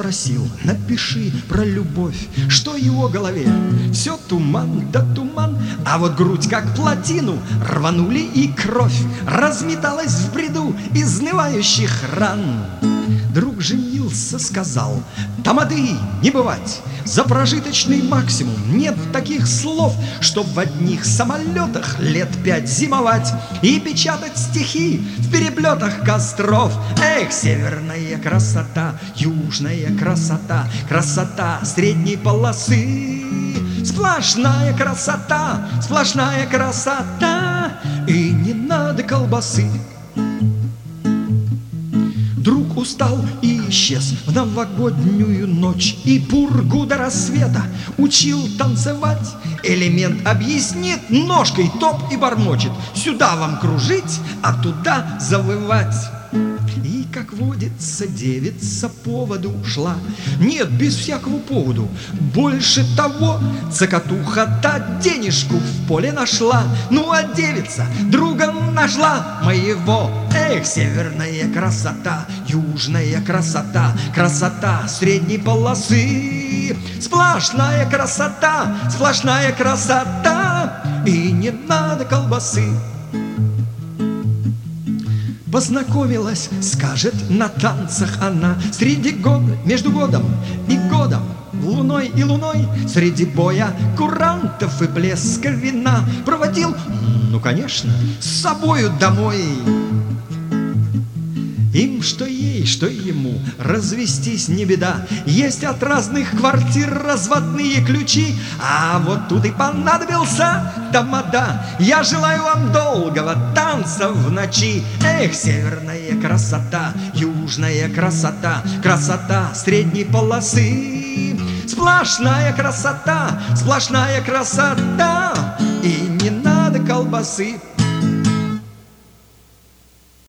просил: напиши про любовь, что его голове все туман да туман. А вот грудь как плотину рванули, и кровь разметалась в бреду изнывающих ран. Друг женился, сказал: тамады не бывать, за прожиточный максимум нет таких слов, чтоб в одних самолетах лет 5 зимовать и печатать стихи в переплетах костров. Эх, северная красота, южная красота, красота средней полосы. Сплошная красота, сплошная красота, и не надо колбасы. Друг устал и исчез в новогоднюю ночь, и пургу до рассвета учил танцевать. Элемент объяснит ножкой топ и бормочет: сюда вам кружить, а туда завывать. И, как водится, девица по поводу шла. Нет, без всякого поводу. Больше того, цокотуха-то денежку в поле нашла. Ну, а девица друга нашла моего. Эх, северная красота, южная красота, красота средней полосы. Сплошная красота, сплошная красота, и не надо колбасы. Познакомилась, скажет, на танцах она среди года, между годом и годом, луной и луной, среди боя курантов и блеска вина проводил, ну, конечно, с собою домой. Им, что ей, что ему, развестись не беда. Есть от разных квартир разводные ключи. А вот тут и понадобился тамада. Я желаю вам долгого танца в ночи. Эх, северная красота, южная красота, красота средней полосы. Сплошная красота, и не надо колбасы.